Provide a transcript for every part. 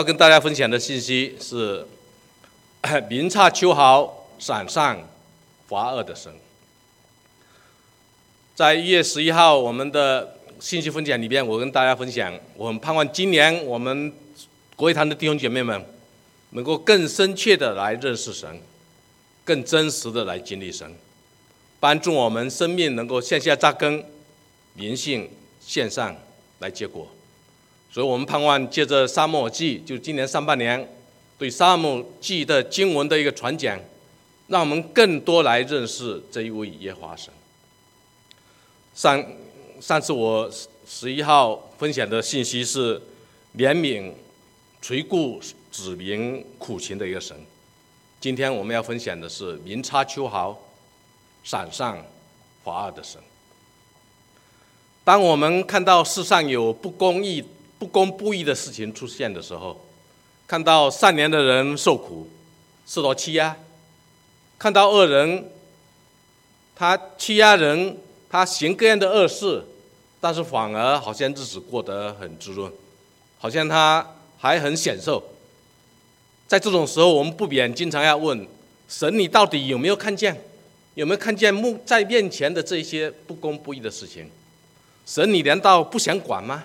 要跟大家分享的信息是明察秋毫，闪上华二的神。在1月11号我们的信息分享里边，我跟大家分享，我很盼望今年我们国会堂的弟兄姐妹们能够更深切的来认识神，更真实的来经历神，帮助我们生命能够向下扎根，灵性线上来结果。所以我们盼望借着撒母耳记，就今年上半年对撒母耳记的经文的一个传讲，让我们更多来认识这一位耶和华神。上次我11号分享的信息是怜悯垂顾子民苦情的一个神，今天我们要分享的是明察秋毫，闪上华二的神。当我们看到世上有不公不义的事情出现的时候，看到善良的人受苦，受到欺压，看到恶人他欺压人，他行各样的恶事，但是反而好像日子过得很滋润，好像他还很享受。在这种时候，我们不免经常要问神，你到底有没有看见？有没有看见在面前的这些不公不义的事情？神，你难道不想管吗？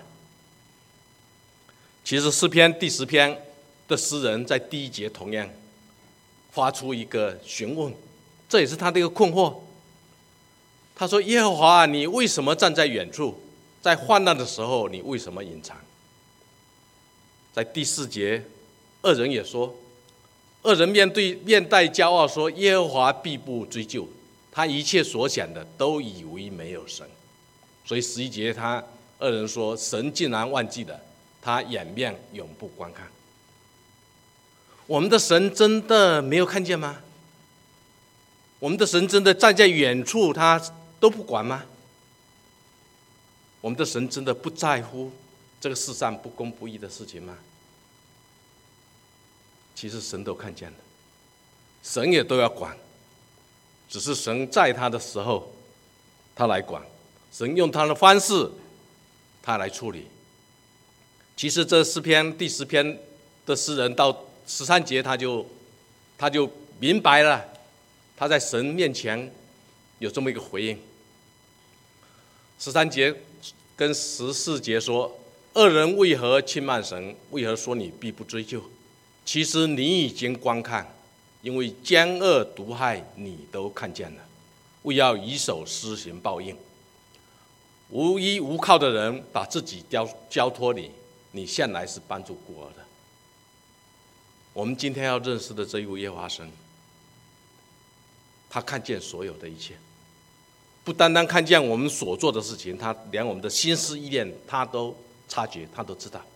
其实诗篇第10篇的诗人在第1节同样发出一个询问，这也是他的一个困惑。他说，耶和华，你为什么站在远处？在患难的时候，你为什么隐藏？在第4节，恶人也说，恶人面带骄傲说，耶和华必不追究，他一切所想的都以为没有神。所以11节恶人说，神竟然忘记了，他掩面永不观看。我们的神真的没有看见吗？我们的神真的站在远处，他都不管吗？我们的神真的不在乎这个世上不公不义的事情吗？其实神都看见了，神也都要管，只是神在他的时候他来管，神用他的方式他来处理。其实这诗篇第10篇的诗人到13节他就明白了，他在神面前有这么一个回应。13节跟14节说，恶人为何轻慢神？为何说你必不追究？其实你已经观看，因为奸恶毒害你都看见了，为要以手施行报应。无依无靠的人把自己交托你，你向来是帮助孤儿的。我们今天要认识的这一位耶和华神，他看见所有的一切，不单单看见我们所做的事情，他连我们的心思意念他都察觉，他都知道。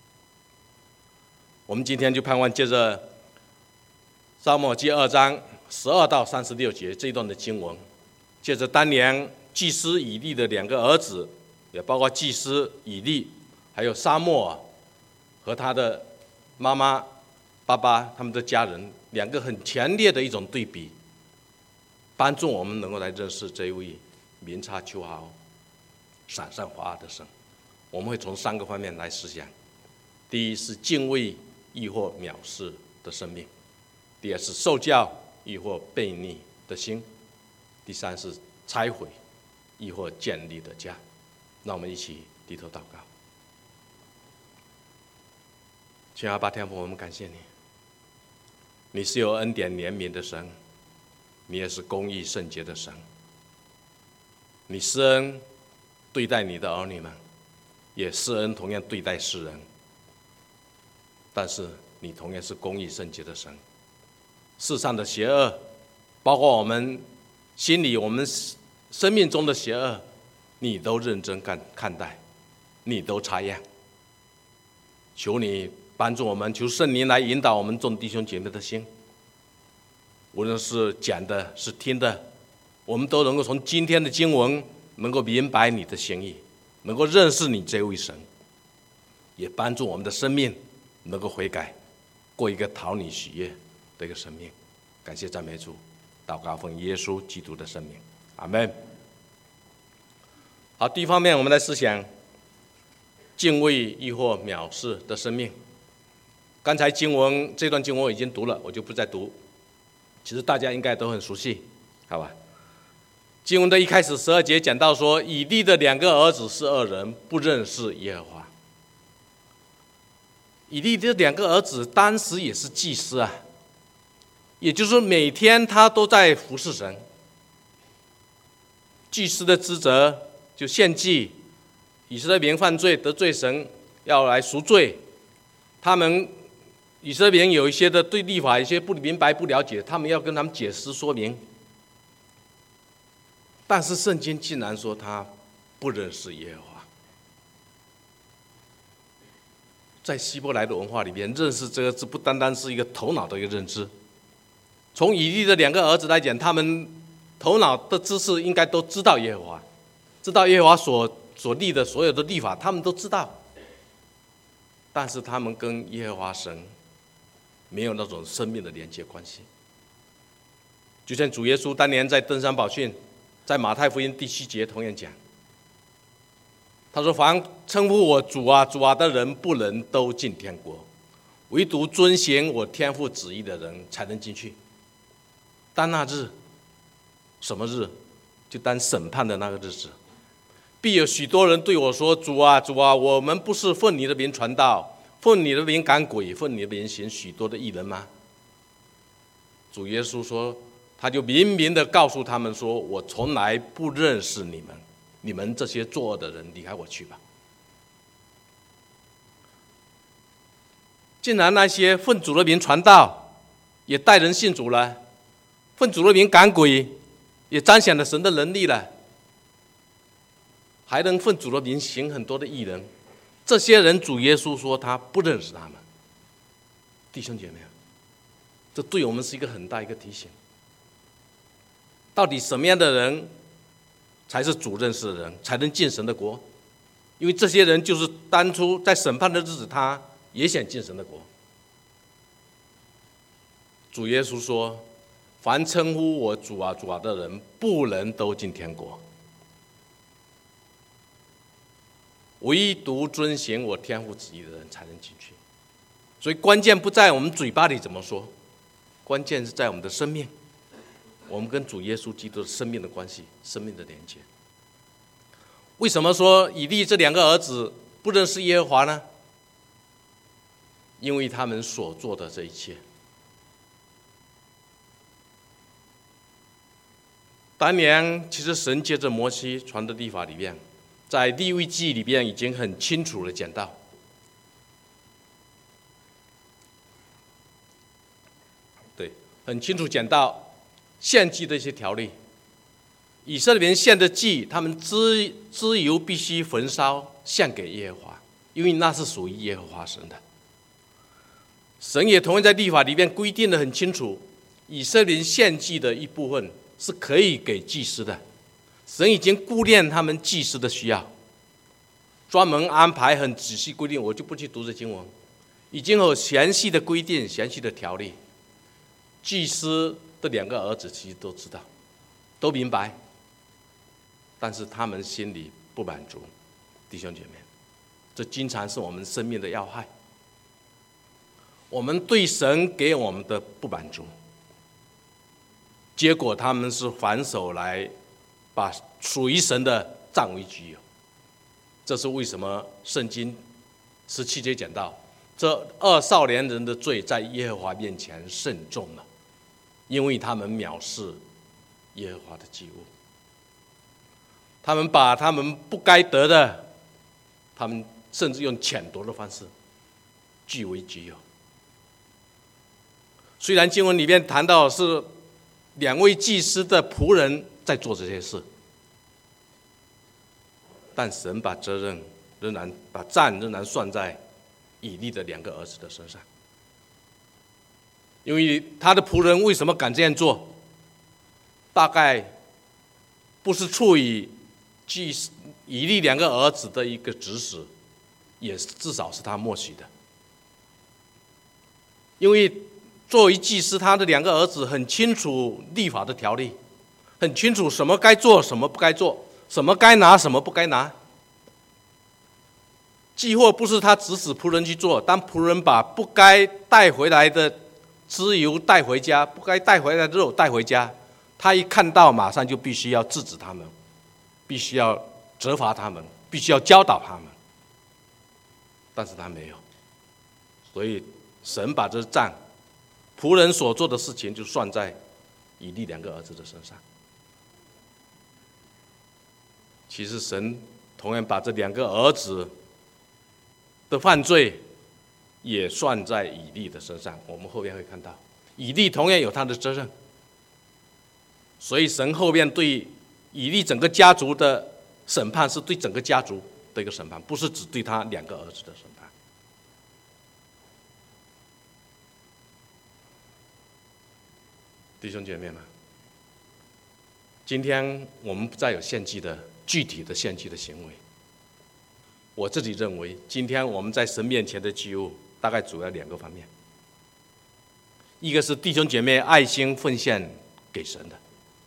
我们今天就盼望借着撒母耳记2章12到36节这一段的经文，借着当年祭司以利的2个儿子，也包括祭司以利还有撒母耳和他的妈妈爸爸他们的家人2个很强烈的一种对比，帮助我们能够来认识这一位明察秋毫、闪上华二的神。我们会从3个方面来思想。第一是敬畏亦或藐视的生命，第二是受教亦或悖逆的心，第3是拆毁亦或建立的家。让我们一起低头祷告。亲爱的天父，我们感谢你，你是有恩典怜悯的神，你也是公义圣洁的神。你施恩对待你的儿女们，也施恩同样对待世人，但是你同样是公义圣洁的神。世上的邪恶，包括我们心里我们生命中的邪恶，你都认真看待，你都察验。求你帮助我们，求圣灵来引导我们众弟兄姐妹的心，无论是讲的是听的，我们都能够从今天的经文能够明白你的心意，能够认识你这位神，也帮助我们的生命能够悔改，过一个讨你喜悦的一个生命。感谢赞美主，祷告奉耶稣基督的圣名，阿们。好，第一方面我们来思想敬畏亦或藐视的生命。 刚才这段经文我已经读了，我就不再读。其实大家应该都很熟悉，好吧？经文的一开始12节讲到说，以利的2个儿子是恶人，不认识耶和华。以利的2个儿子当时也是祭司啊，也就是说每天他都在服侍神。祭司的职责就献祭，以色列民犯罪得罪神，要来赎罪。以色列民有一些的对律法有些不明白不了解，他们要跟他们解释说明。但是圣经竟然说他不认识耶和华。在希伯来的文化里边，认识这个字不单单是一个头脑的一个认知。从以利的2个儿子来讲，他们头脑的知识应该都知道耶和华，知道耶和华所立的所有的律法，他们都知道。但是他们跟耶和华神没有那种生命的连接关系。就像主耶稣当年在登山宝训，在马太福音第7节同样讲，他说：“凡称呼我主啊主啊的人，不能都进天国，唯独遵行我天父旨意的人才能进去。”当那日，什么日？就当审判的那个日子，必有许多人对我说：“主啊主啊，我们不是奉你的名传道，奉你的名赶鬼，奉你的名行许多的异能吗？”主耶稣说，他就明明的告诉他们说：“我从来不认识你们，你们这些作恶的人，离开我去吧。”竟然那些奉主的名传道，也带人信主了，奉主的名赶鬼，也彰显了神的能力了，还能奉主的名行很多的异能。这些人，主耶稣说他不认识他们。弟兄姐妹，这对我们是一个很大一个提醒。到底什么样的人才是主认识的人，才能进神的国？因为这些人就是当初在审判的日子，他也想进神的国。主耶稣说：“凡称呼我主啊主啊的人，不能都进天国，唯独遵行我天父旨意的人才能进去。”所以关键不在我们嘴巴里怎么说，关键是在我们的生命，我们跟主耶稣基督的生命的关系，生命的连接。为什么说以利这2个儿子不认识耶和华呢？因为他们所做的这一切。当年其实神借着摩西传的律法里面，在利未记里边已经很清楚的讲到，很清楚讲到献祭的一些条例。以色列人献的祭，他们脂油必须焚烧献给耶和华，因为那是属于耶和华神的。神也同样在律法里面规定得很清楚，以色列人献祭的一部分是可以给祭司的。神已经顾念他们祭司的需要，专门安排很仔细规定，我就不去读这经文，已经有详细的规定、详细的条例。祭司的2个儿子其实都知道，都明白，但是他们心里不满足。弟兄姐妹，这经常是我们生命的要害。我们对神给我们的不满足，结果他们是反手来把属于神的占为己有。这是为什么圣经17节讲到，这2少年人的罪在耶和华面前甚重了，因为他们藐视耶和华的祭物，他们把他们不该得的，他们甚至用抢夺的方式据为己有。虽然经文里面谈到是2位祭司的仆人在做这些事，但神把责任把账仍然算在以利的2个儿子的身上。因为他的仆人为什么敢这样做，大概不是出于以利2个儿子的一个指使，也至少是他默许的。因为作为祭司，他的2个儿子很清楚律法的条例，很清楚什么该做，什么不该做，什么该拿，什么不该拿。 既或不是他指使仆人去做，当仆人把不该带回来的脂油带回家，不该带回来的肉带回家，他一看到马上就必须要制止他们，必须要责罚他们，必须要教导他们。但是他没有，所以神把这账，仆人所做的事情就算在以利两个儿子的身上。其实神同样把这两个儿子的犯罪也算在以利的身上，我们后面会看到，以利同样有他的责任。所以神后面对以利整个家族的审判是对整个家族的一个审判，不是只对他两个儿子的审判。弟兄姐妹们，今天我们不再有献祭的具体的献祭的行为。我自己认为，今天我们在神面前的祭物大概主要两个方面，一个是弟兄姐妹爱心奉献给神的，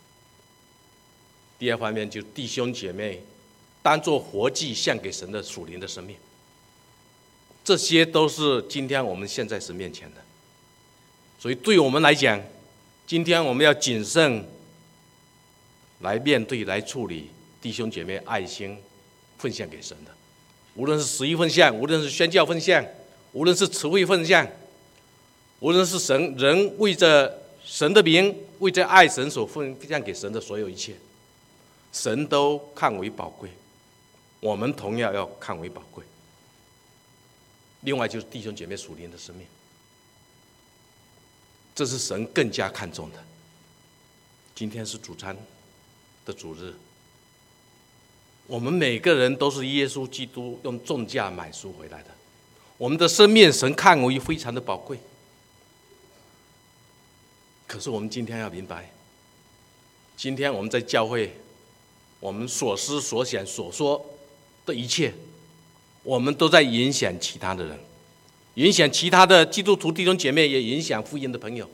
第二方面就是弟兄姐妹当作活祭献给神的属灵的生命。这些都是今天我们献在神面前的。所以对我们来讲，今天我们要谨慎来面对来处理弟兄姐妹爱心奉献给神的，无论是十一奉献，无论是宣教奉献，无论是慈惠奉献，无论是人为着神的名，为着爱神所奉献给神的所有一切，神都看为宝贵，我们同样要看为宝贵。另外就是弟兄姐妹属灵的生命，这是神更加看重的。今天是主餐的主日，我们每个人都是耶稣基督用重价买赎回来的，我们的生命神看为非常的宝贵。可是我们今天要明白，今天我们在教会，我们所思所想所说的一切，我们都在影响其他的人，影响其他的基督徒弟兄姐妹，也影响福音的朋友。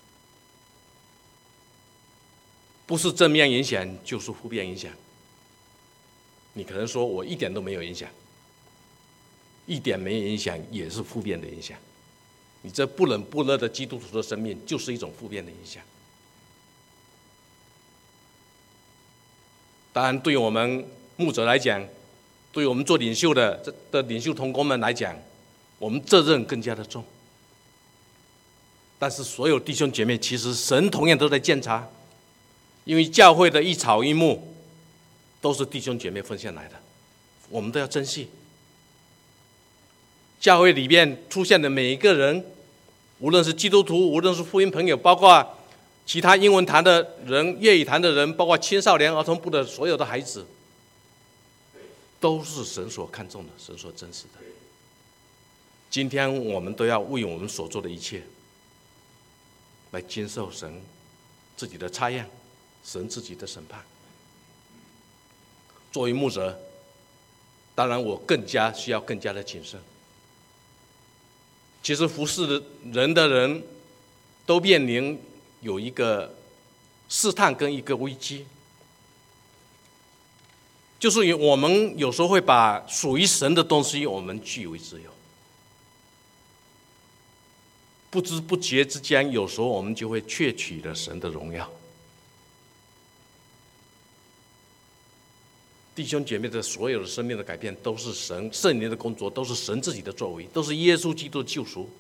不是正面影响，就是负面影响。你可能说我一点都没有影响，一点没有影响也是负面的影响。你这不冷不热的基督徒的生命，就是一种负面的影响。当然，对我们牧者来讲，对我们做领袖的领袖同工们来讲，我们责任更加的重。但是所有弟兄姐妹，其实神同样都在监察，因为教会的一草一木都是弟兄姐妹奉献来的，我们都要珍惜。教会里面出现的每一个人，无论是基督徒，无论是福音朋友，包括其他英文堂的人、粤语堂的人，包括青少年儿童部的所有的孩子，都是神所看重的，神所珍视的。今天我们都要为我们所做的一切来接受神自己的查验，神自己的审判。作为牧者，当然我需要更加的谨慎。其实服侍人的人都面临有一个试探跟一个危机，就是我们有时候会把属于神的东西我们据为己有，不知不觉之间，有时候我们就会窃取了神的荣耀。弟兄姐妹的所有的生命的改变，都是神圣灵的工作，都是神自己的作为，都是耶稣基督的救赎。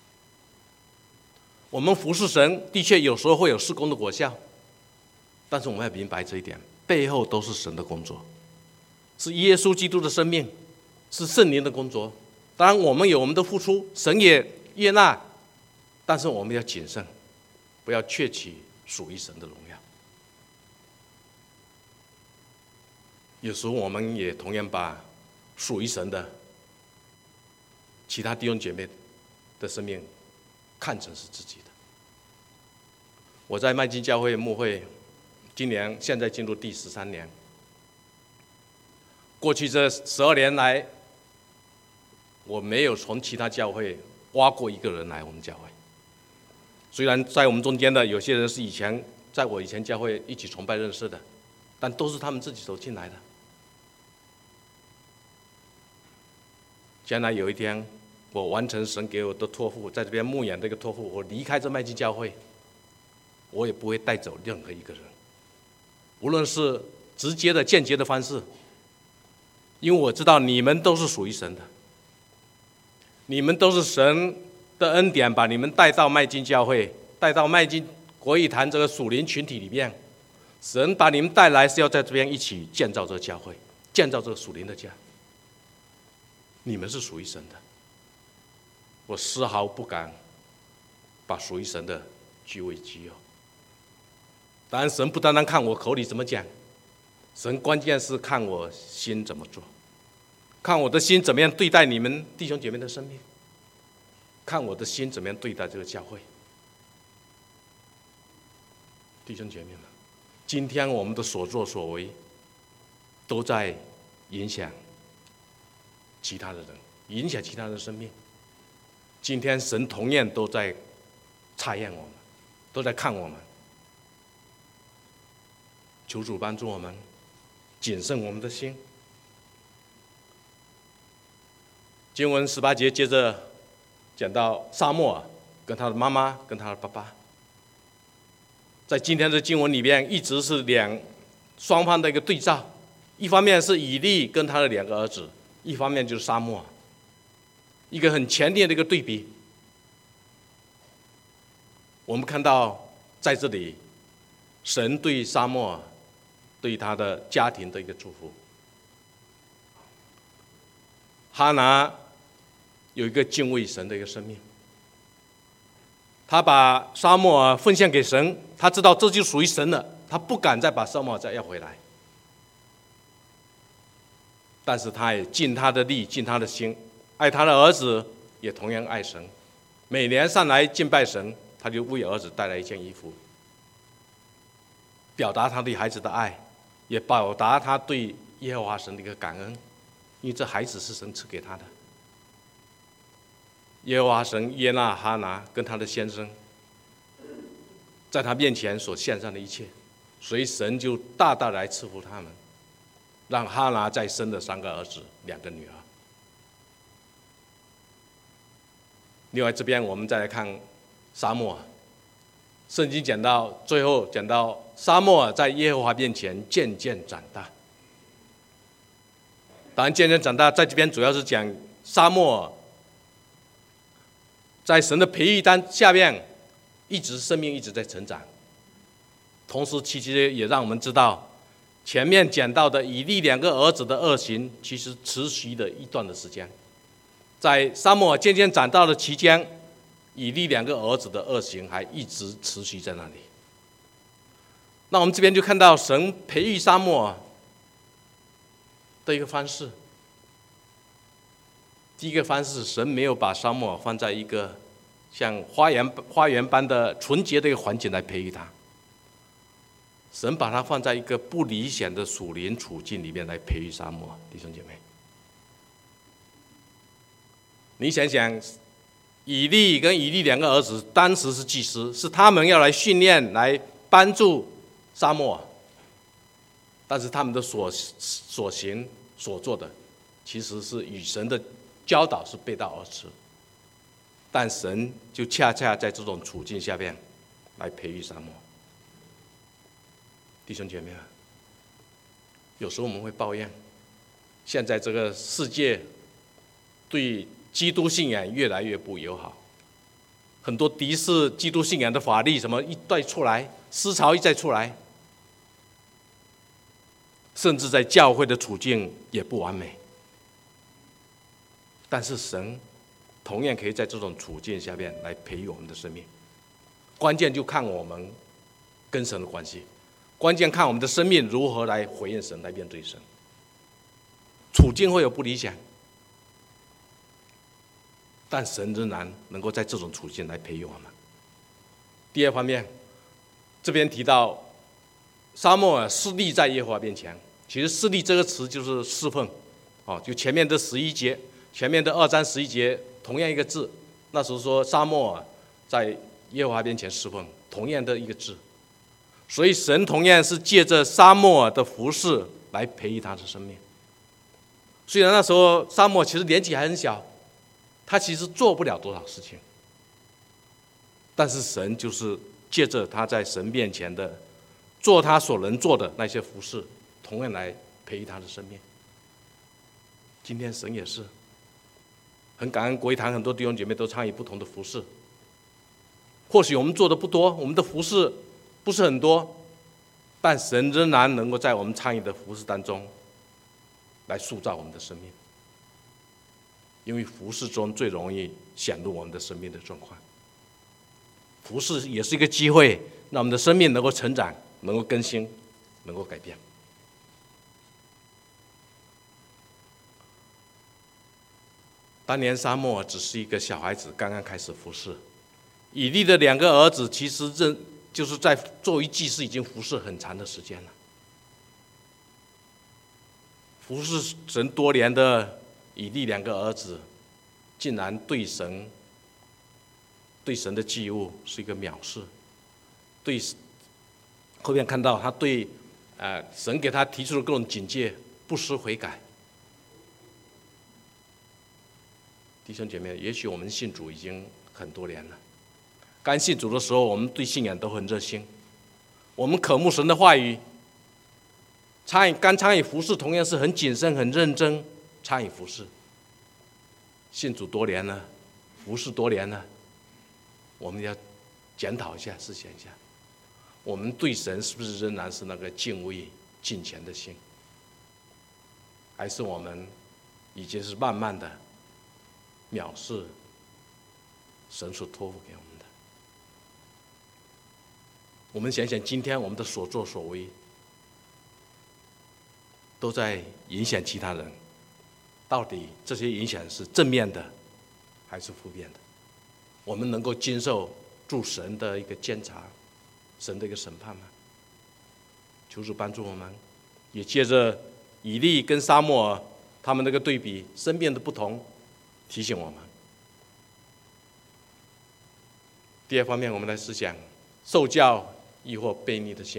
我们服侍神，的确有时候会有事工的果效，但是我们要明白这一点，背后都是神的工作，是耶稣基督的生命，是圣灵的工作。当然我们有我们的付出，神也悦纳，但是我们要谨慎，不要窃取属于神的荣耀。有时候我们也同样把属于神的其他弟兄姐妹的生命看成是自己的。我在麦基教会牧会，现在进入第13年。过去这12年来，我没有从其他教会挖过一个人来我们教会。虽然在我们中间的有些人是在我以前教会一起崇拜认识的，但都是他们自己走进来的。 将来有一天我完成神给我的托付，在这边牧养这个托付，我离开这麦基教会，我也不会带走任何一个人，无论是直接的间接的方式，因为我知道你们都是属于神的，你们都是神的恩典把你们带到麦基教会，带到麦基国语堂这个属灵群体里面，神把你们带来是要在这边一起建造这个教会，建造这个属灵的家。你们是属于神的，我丝毫不敢把属于神的据为己有。当然，神不单单看我口里怎么讲，神关键是看我心怎么做，看我的心怎么样对待你们弟兄姐妹的生命，看我的心怎么样对待这个教会。弟兄姐妹们，今天我们的所作所为都在影响其他的人，影响其他人的生命。今天神同样都在查验我们，都在看我们。求主帮助我们谨慎我们的心。经文18节接着讲到撒母耳跟他的妈妈跟他的爸爸，在今天的经文里面一直是双方的一个对照，一方面是以利跟他的2个儿子，一方面就是撒母耳，一个很强烈的一个对比。我们看到在这里神对撒母耳对他的家庭的一个祝福。哈拿有一个敬畏神的一个生命，他把撒母耳奉献给神，他知道这就属于神了，他不敢再把撒母耳再要回来，但是他也尽他的力尽他的心，爱他的儿子，也同样爱神。每年上来敬拜神，他就为儿子带来一件衣服，表达他对孩子的爱，也表达他对耶和华神的一个感恩，因为这孩子是神赐给他的。耶和华神悦纳哈拿跟他的先生在他面前所献上的一切，所以神就大大来赐福他们，让哈拿再生了3个儿子2个女儿。另外这边我们再来看撒母耳，圣经讲到最后讲到撒母耳在耶和华面前渐渐长大。当然渐渐长大在这边主要是讲撒母耳在神的培育下面生命一直在成长，同时其实也让我们知道前面讲到的以利2个儿子的恶行其实持续了一段的时间，在撒母耳渐渐长大的期间，以利2个儿子的恶行还一直持续在那里。那我们这边就看到神培育撒母耳的一个方式。第一个方式，神没有把撒母耳放在一个像花园般的纯洁的一个环境来培育他，神把他放在一个不理想的属灵处境里面来培育撒母耳。弟兄姐妹，你想想，以利跟以利2个儿子当时是祭司，是他们要来训练来帮助撒母耳，但是他们的所行所做的其实是与神的教导是背道而驰，但神就恰恰在这种处境下面来培育撒母耳。弟兄姐妹啊，有时候我们会抱怨现在这个世界对基督信仰越来越不友好，很多敌视基督信仰的法律什么一再出来，思潮一再出来，甚至在教会的处境也不完美。但是神同样可以在这种处境下面来培育我们的生命，关键就看我们跟神的关系，关键看我们的生命如何来回应神，来面对神。处境会有不理想，但神仍然能够在这种处境来培育我们。第二方面，这边提到撒母耳侍立在耶和华面前，其实侍立这个词就是侍奉，就前面的11节，前面的2章11节同样一个字，那时候说撒母耳在耶和华面前侍奉，同样的一个字，所以神同样是借着撒母耳的服事来培育他的生命。 虽然那时候撒母耳其实年纪还很小，他其实做不了多少事情，但是神就是借着他在神面前的做他所能做的那些服事，同样来培育他的生命。今天神也是很感恩国语堂很多弟兄姐妹都参与不同的服事。或许我们做的不多，我们的服事不是很多，但神仍然能够在我们参与的服事当中来塑造我们的生命，因为服事中最容易显露我们的生命的状况。服事也是一个机会，让我们的生命能够成长，能够更新，能够改变。当年撒母耳只是一个小孩子，刚刚开始服事。以利的2个儿子其实就是在作为祭司已经服侍很长的时间了。服侍神多年的以利2个儿子，竟然对神的祭物是一个藐视，对后面看到他对神给他提出的各种警戒不思悔改。弟兄姐妹，也许我们信主已经很多年了，刚信主的时候，我们对信仰都很热心，我们渴慕神的话语，刚参与服事，同样是很谨慎、很认真参与服事。信主多年了，服事多年了，我们要检讨一下、思想一下，我们对神是不是仍然是那个敬畏、敬虔的心，还是我们已经是慢慢的藐视神所托付给我们的？我们想想，今天我们的所作所为，都在影响其他人，到底这些影响是正面的，还是负面的？我们能够经受住神的一个监察，神的一个审判吗？求主帮助我们，也借着以利跟撒母耳他们那个对比，身边的不同，提醒我们。第二方面，我们来思想受教亦或悖逆的心。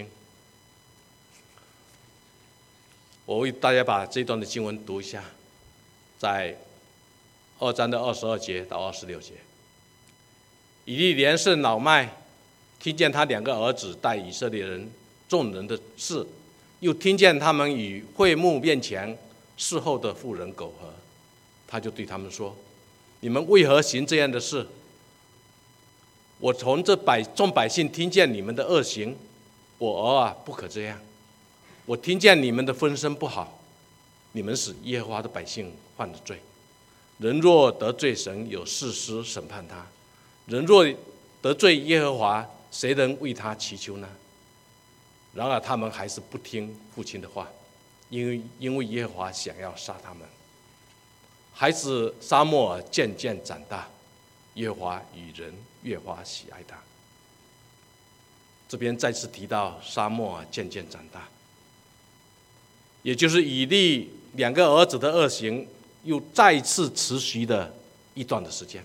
我为大家把这段的经文读一下，在2章的22节到26节。以利连胜老麦，听见他2个儿子带以色列人众人的事，又听见他们与会幕面前侍候的妇人苟合，他就对他们说：你们为何行这样的事？我从这众百姓听见你们的恶行，我儿啊，不可这样。我听见你们的风声不好，你们使耶和华的百姓犯了罪。人若得罪神，有士师审判他；人若得罪耶和华，谁能为他祈求呢？然而他们还是不听父亲的话，因为耶和华想要杀他们。孩子撒母耳渐渐长大，耶和华与人越发喜爱他。这边再次提到撒母耳渐渐长大，也就是以利2个儿子的恶行又再次持续的一段的时间。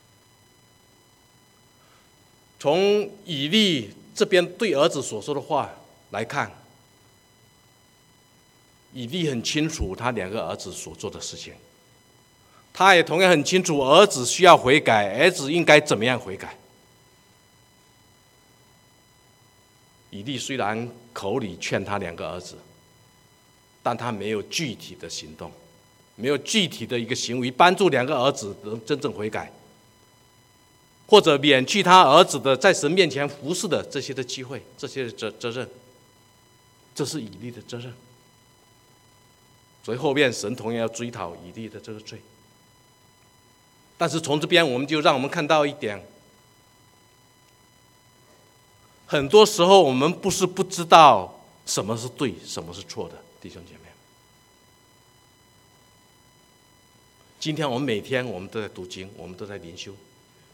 从以利这边对儿子所说的话来看，以利很清楚他2个儿子所做的事情，他也同样很清楚儿子需要悔改，儿子应该怎么样悔改。以利虽然口里劝他2个儿子，但他没有具体的行动，没有具体的一个行为帮助2个儿子能真正悔改，或者免去他儿子的在神面前服侍的这些的机会，这些的责任，这是以利的责任。所以后面神同样要追讨以利的这个罪。但是从这边我们就让我们看到一点，很多时候我们不是不知道什么是对，什么是错的，弟兄姐妹。今天我们每天我们都在读经，我们都在灵修，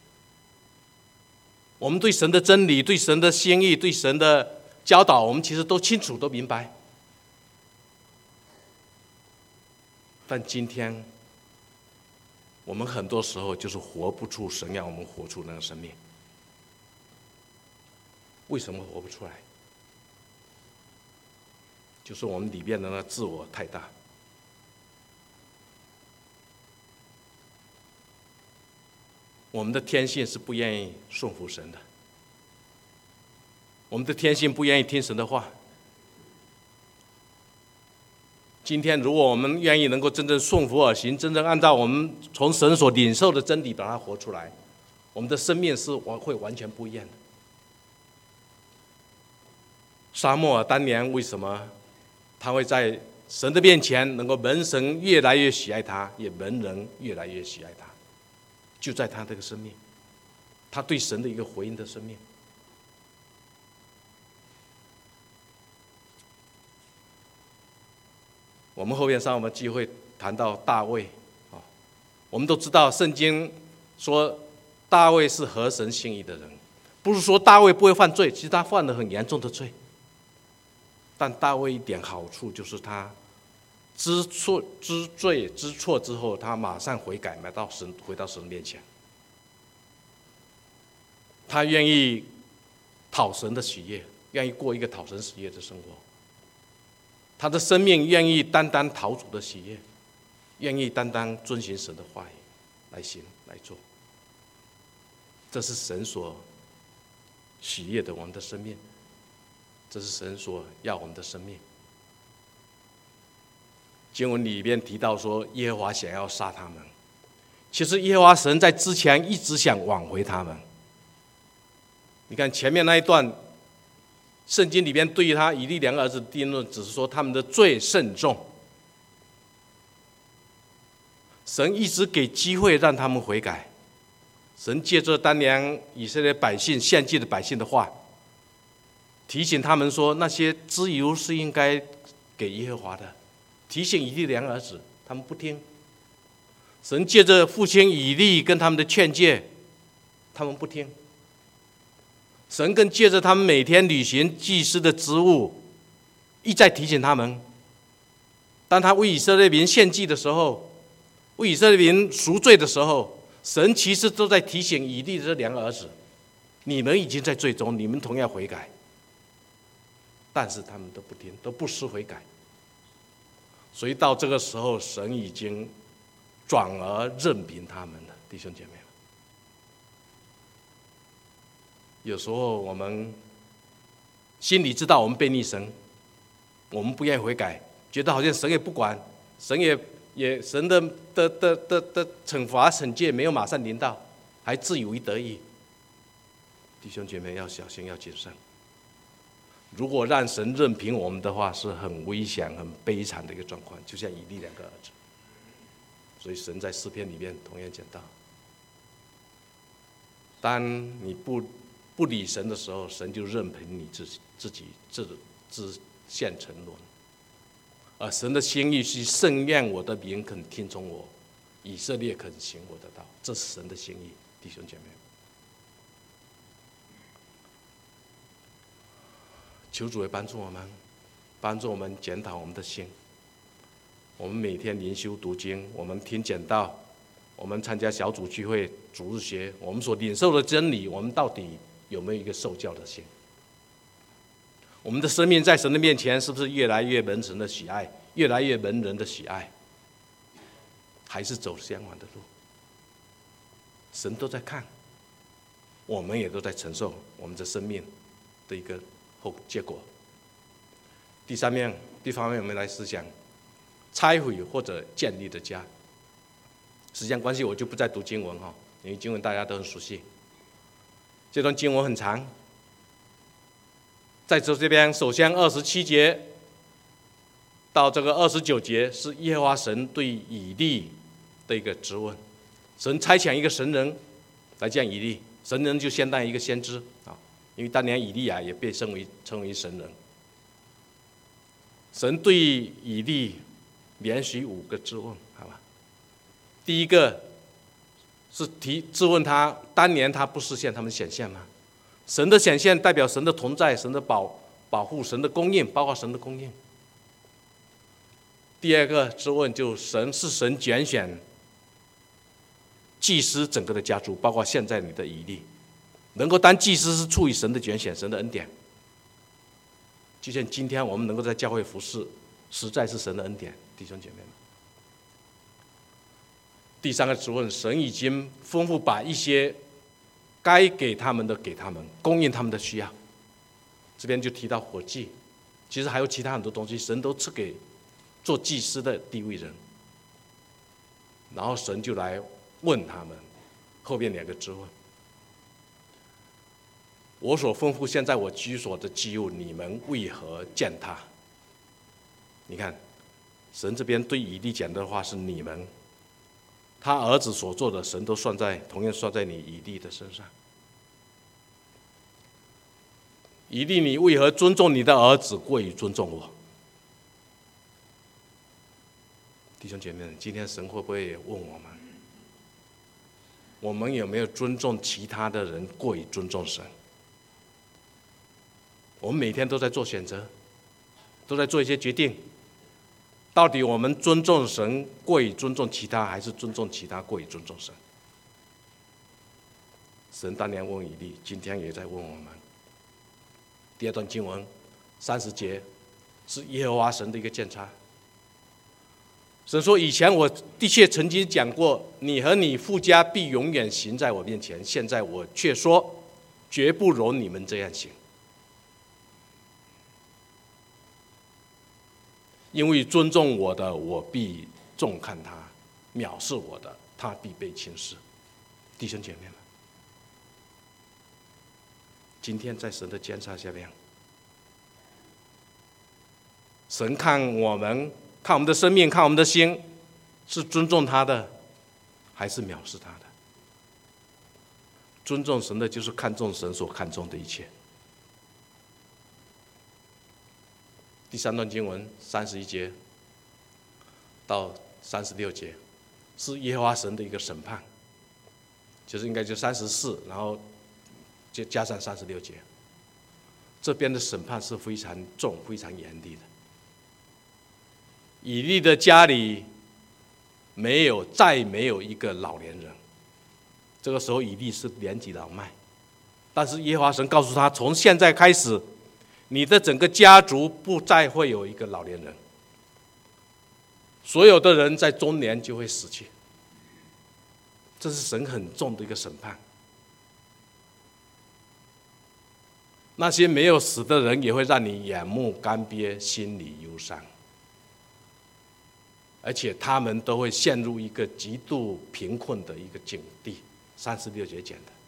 我们对神的真理、对神的心意、对神的教导，我们其实都清楚、都明白。但今天我们很多时候就是活不出神让我们活出那个生命。为什么活不出来？就是我们里面的那自我太大， 我们的天性是不愿意顺服神的，我们的天性不愿意听神的话。今天，如果我们愿意能够真正顺服而行，真正按照我们从神所领受的真理把它活出来，我们的生命是会完全不一样的。撒母耳当年为什么他会在神的面前能够蒙神越来越喜爱他，也蒙人越来越喜爱他？就在他这个生命，他对神的一个回应的生命。我们后面上我们机会谈到大卫啊，我们都知道圣经说大卫是合神心意的人，不是说大卫不会犯罪，其实他犯了很严重的罪。但大卫一点好处就是他知罪知错之后，他马上悔改，回到神面前。他愿意讨神的喜悦，愿意过一个讨神喜悦的生活。他的生命愿意单单讨主的喜悦，愿意单单遵行神的话语来行来做。这是神所喜悦的我们的生命，这是神所要我们的生命。经文里面提到说，耶和华想要杀他们，其实耶和华神在之前一直想挽回他们。你看前面那一段，圣经里面对于他以利两个儿子的定论，只是说他们的罪甚重。神一直给机会让他们悔改。神借着当年以色列百姓献祭的百姓的话，提醒他们说，那些脂油是应该给耶和华的。提醒以利两个儿子，他们不听。神借着父亲以利跟他们的劝诫，他们不听。神更借着他们每天履行祭司的职务，一再提醒他们。当他为以色列民献祭的时候，为以色列民赎罪的时候，神其实都在提醒以利的这两个儿子，你们已经在罪中，你们同样悔改。但是他们都不听，都不思悔改。所以到这个时候，神已经转而任凭他们了，弟兄姐妹们。有时候我们心里知道我们背逆神，我们不愿意悔改，觉得好像神也不管，神神的惩罚惩戒没有马上临到，还自以为得意。弟兄姐妹要小心，要谨慎。如果让神任凭我们的话，是很危险、很悲惨的一个状况，就像以利两个儿子。所以神在诗篇里面同样讲到，当你不理神的时候，神就任凭你自己自陷沉沦。而神的心意是甚愿我的民肯听从我，以色列肯行我的道，这是神的心意，弟兄姐妹。求主也帮助我们检讨我们的心。我们每天灵修读经，我们听讲道，我们参加小组聚会、主日学，我们所领受的真理，我们到底有没有一个受教的心？我们的生命在神的面前，是不是越来越蒙神的喜爱，越来越蒙人的喜爱？还是走相反的路？神都在看，我们也都在承受我们的生命的一个结果。第三方面，我们来思想拆毁或者建立的家。时间关系，我就不再读经文哈，因为经文大家都很熟悉。这段经文很长，在这边首先27节到这个29节是耶和华神对以利的一个质问。神差遣一个神人来见以利，神人就相当于一个先知啊。因为当年以利亚也被称为神人。神对以利连续5个质问，好吧？第一个是质问他，当年他不实现他们显现吗？神的显现代表神的同在，神的保护，神的供应，包括神的供应。第二个质问就神拣选祭司整个的家族，包括现在你的以利。能够当祭司是出于神的拣选，神的恩典。就像今天我们能够在教会服侍，实在是神的恩典，弟兄姐妹们。 第三个职分，神已经吩咐把一些该给他们的给他们，供应他们的需要。这边就提到火祭，其实还有其他很多东西，神都赐给做祭司的利未人。然后神就来问他们后边两个质问：我所吩咐现在我居所的祭物，你们为何践踏？你看，神这边对以利讲的话是你们，他儿子所做的，神都同样算在你以利的身上。以利，你为何尊重你的儿子过于尊重我？弟兄姐妹们，今天神会不会问我们，我们有没有尊重其他的人过于尊重神？我们每天都在做选择，都在做一些决定，到底我们尊重神过于尊重其他，还是尊重其他过于尊重神？神当年问以利，今天也在问我们。第二段经文30节是耶和华神的一个鉴察。神说：以前我的确曾经讲过，你和你父家必永远行在我面前，现在我却说，绝不容你们这样行。因为尊重我的，我必重看他；藐视我的，他必被轻视。弟兄姐妹们，今天在神的监察下面，神看我们的生命，看我们的心，是尊重他的，还是藐视他的？尊重神的，就是看重神所看重的一切。第三段经文31节到36节，是耶和华神的一个审判，就是应该就34，然后就加上36节。这边的审判是非常重、非常严厉的。以利的家里再没有一个老年人，这个时候以利是年纪老迈，但是耶和华神告诉他，从现在开始，你的整个家族不再会有一个老年人，所有的人在中年就会死去。这是神很重的一个审判。那些没有死的人也会让你眼目干瘪，心里忧伤，而且他们都会陷入一个极度贫困的一个境地。36节讲的。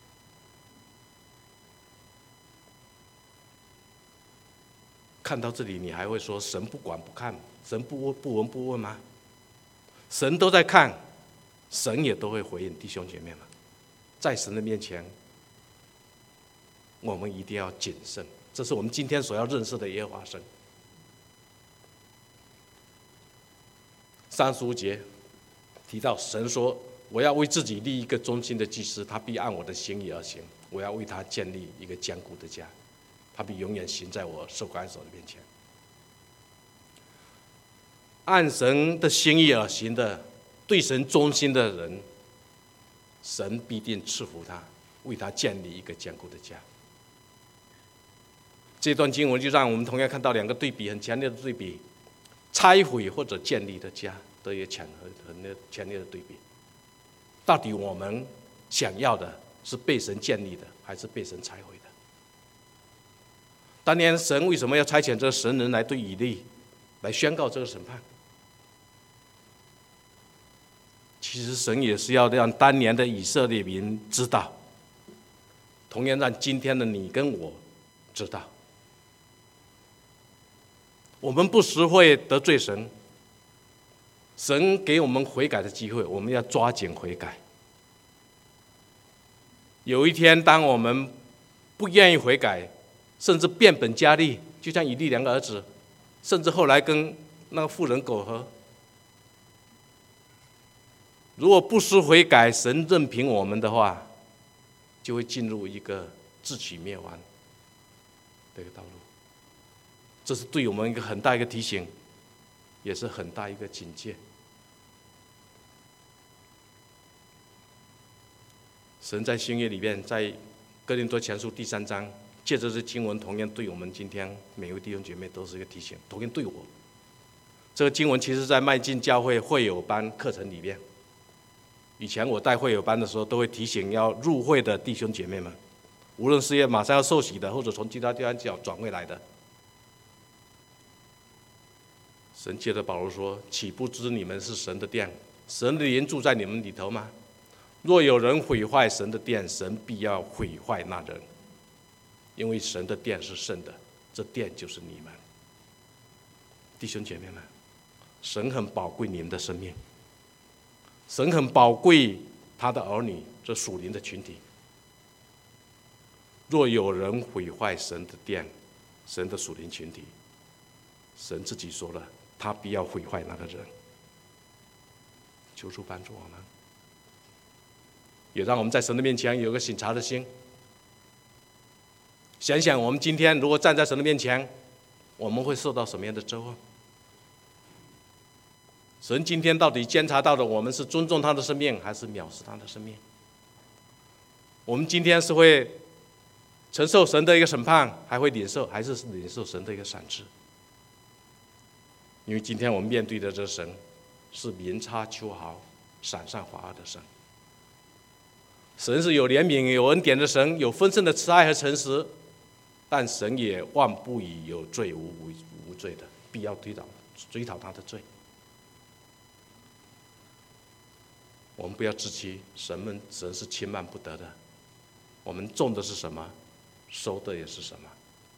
看到这里，你还会说神不管不看，神不闻不问吗？神都在看，神也都会回应。弟兄姐妹们，在神的面前，我们一定要谨慎，这是我们今天所要认识的耶和华神。35节提到神说：我要为自己立一个忠心的祭司，他必按我的心意而行，我要为他建立一个坚固的家，他必永远行在我受膏者的面前。按神的心意而行的，对神忠心的人，神必定赐福他，为他建立一个坚固的家。这段经文就让我们同样看到两个对比，很强烈的对比：拆毁或者建立的家，都有很强烈的对比。到底我们想要的是被神建立的，还是被神拆毁的？当年神为什么要差遣这个神人来对以利来宣告这个审判？其实神也是要让当年的以色列民知道，同样让今天的你跟我知道，我们不时会得罪神，神给我们悔改的机会，我们要抓紧悔改。有一天当我们不愿意悔改，甚至变本加厉，就像以利两个儿子，甚至后来跟那个妇人苟合，如果不思悔改，神任凭我们的话，就会进入一个自取灭亡的一个道路。这是对我们一个很大一个提醒，也是很大一个警戒。神在新约里面，在哥林多前书第3章，借着这经文，同样对我们今天每位弟兄姐妹都是一个提醒，同样对我。这个经文其实在迈进教会会友班课程里面， 以前我带会友班的时候，都会提醒要入会的弟兄姐妹们，无论是要马上要受洗的，或者从其他地方转会来的，神借着保罗说：“岂不知你们是神的殿，神的灵住在你们里头吗？若有人毁坏神的殿，神必要毁坏那人，因为神的殿是圣的，这殿就是你们。”弟兄姐妹们，神很宝贵你们的生命，神很宝贵他的儿女，这属灵的群体。若有人毁坏神的殿，神的属灵群体，神自己说了，他必要毁坏那个人。求主帮助我们，也让我们在神的面前有个省察的心。想想我们今天如果站在神的面前，我们会受到什么样的责问？神今天到底监察到的我们是尊重他的生命，还是藐视他的生命？我们今天是会承受神的一个审判，还是领受神的一个赏赐？因为今天我们面对的这神是明察秋毫、赏善罚恶的神。神是有怜悯、有恩典的神，有丰盛的慈爱和诚实，但神也万不以有罪无罪的，必要追讨他的罪。我们不要自欺，神是轻慢不得的。我们种的是什么，收的也是什么。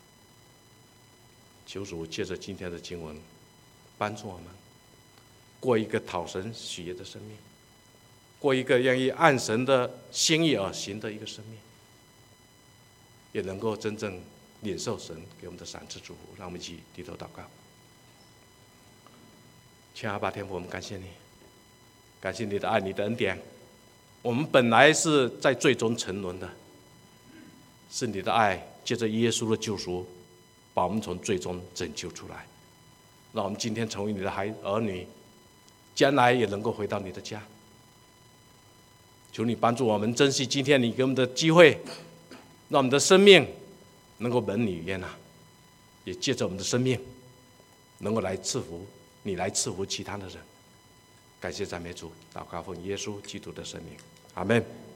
求主借着今天的经文，帮助我们过一个讨神喜悦的生命，过一个愿意按神的心意而行的一个生命，也能够真正领受神给我们的赏赐祝福。让我们一起低头祷告。亲爱的阿爸天父，我们感谢你，感谢你的爱，你的恩典。我们本来是在罪中沉沦的，是你的爱借着耶稣的救赎，把我们从罪中拯救出来，让我们今天成为你的儿女，将来也能够回到你的家。求你帮助我们珍惜今天你给我们的机会，让我们的生命能够蒙你悦纳，也借着我们的生命能够来赐福你，来赐福其他的人。感谢赞美主，祷告奉耶稣基督的圣名，阿们。